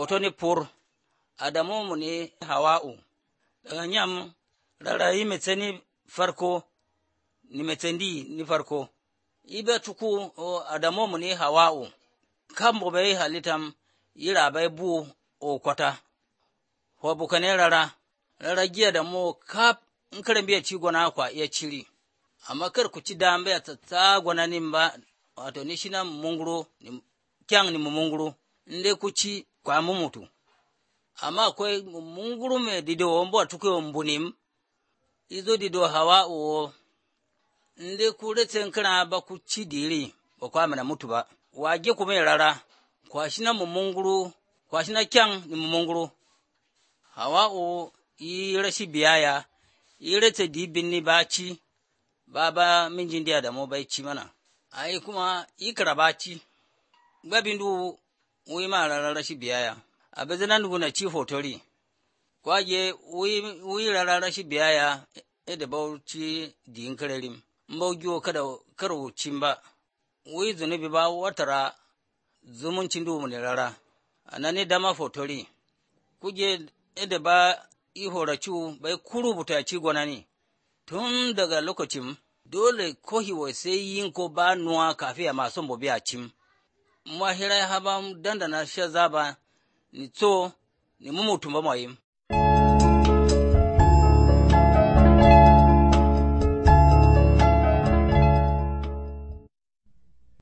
hoto ni pur Adamu mu ne Hawa'u daga nyam rarayi metseni farko ni metsendi ni farko ibe tuku Adamu mu ne Hawa'u kambo bai halitam yira bai bu o kwata ho bukane rara giya da mo kap in karan biya ci gona kwa iya ciri amma kar ku ci dambe a tsa gona nin ba wato ni shina munguro ni kyang ni munguro inde ku ci kwa mutu amma akwai munguro me dido mbo tuku mbunim izo dido Hawa'u inde ku retse kana ba ku ci diri ba kwa mana mutu ba wage ku mai rara kwa shina munguro kwa shina kyang ni munguro Hawa'u yi rashi biyaya yi retse dibin ni baci baba minjin dia da mo bai ci mana ai kuma yi karabaci babindu wi ma rashi biyaya abezanan guna ci fotori kwaje wi rashi biyaya da bauci din karerim mbaujo kada karo cimba wi zunubi ba watara zumuncin du mun rara anani dama fotori kuje da ba ihoracu bai kurubuta ci gonani tun daga lokacin dole kohiwa sai yin ko ba nuwa kafiya masu bobi a cim mahira haba dandana sha zaba ni to ni mumutumba mayim